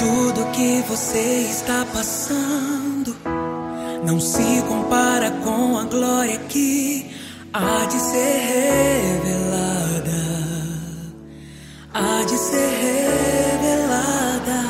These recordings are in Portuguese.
Tudo que você está passando não se compara com a glória que há de ser revelada. Há de ser revelada.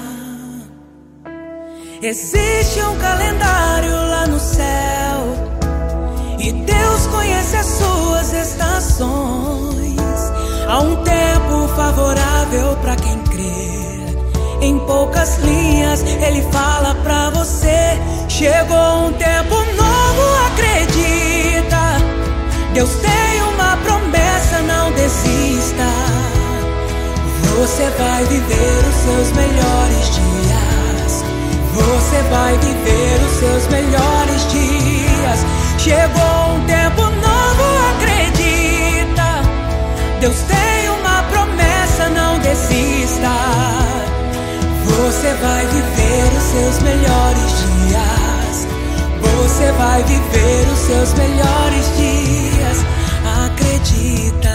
Existe um calendário lá no céu e Deus conhece as suas estações. Há um tempo favorável para quem crê. Em poucas linhas Ele fala pra você: chegou um tempo novo, acredita. Deus tem uma promessa, não desista. Você vai viver os seus melhores dias. Você vai viver os seus melhores dias. Chegou um tempo novo, acredita. Deus tem uma promessa, não desista. Você vai viver os seus melhores dias. Você vai viver os seus melhores dias. Acredita.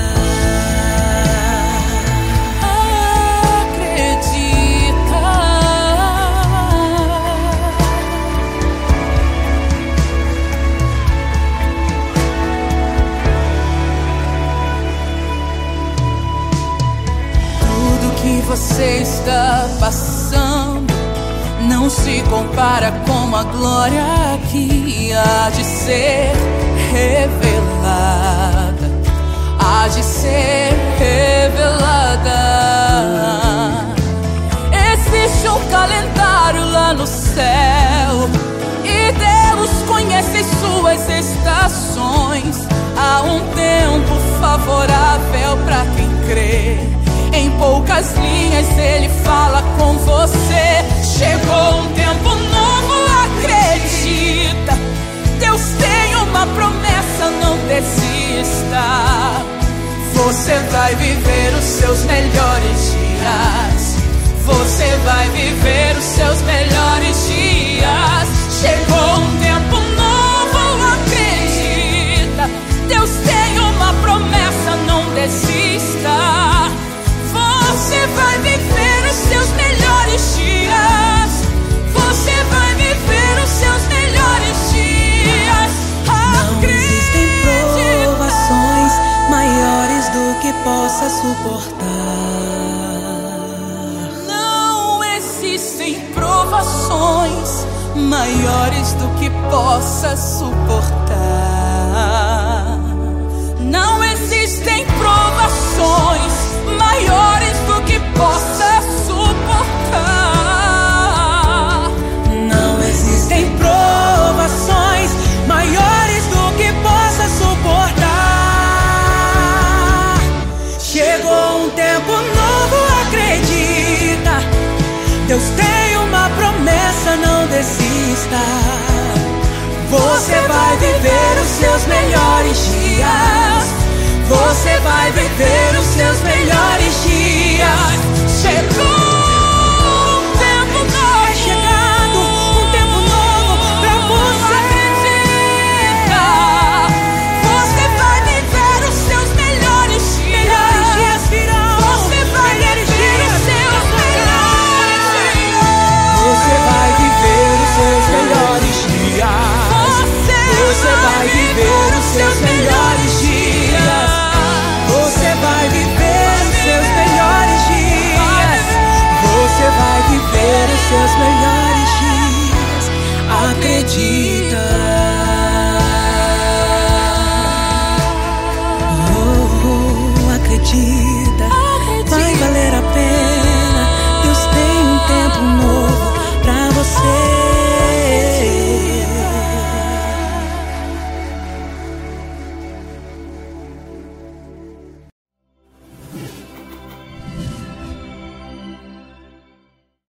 Acredita. Tudo que você está passando não se compara com a glória que há de ser revelada. Há de ser revelada. Existe um calendário lá no céu e Deus conhece suas estações. Há um tempo favorável para quem crê. Em poucas linhas Ele fala com você: chegou um tempo novo, acredita. Deus tem uma promessa, não desista. Você vai viver os seus melhores dias. Você vai viver os seus melhores dias. Chegou um tempo novo, acredita. Deus tem uma promessa, não desista. Você vai viver os seus melhores dias. Você vai viver os seus melhores dias. Não existem provações maiores do que possa suportar. Não existem provações maiores do que possa suportar. Não existem provações maiores do que possa suportar. Não existem provações maiores do que possa suportar. Chegou um tempo novo, acredita. Deus tem uma promessa, não desista. Você vai viver os seus melhores dias. Você vai viver os seus melhores dias.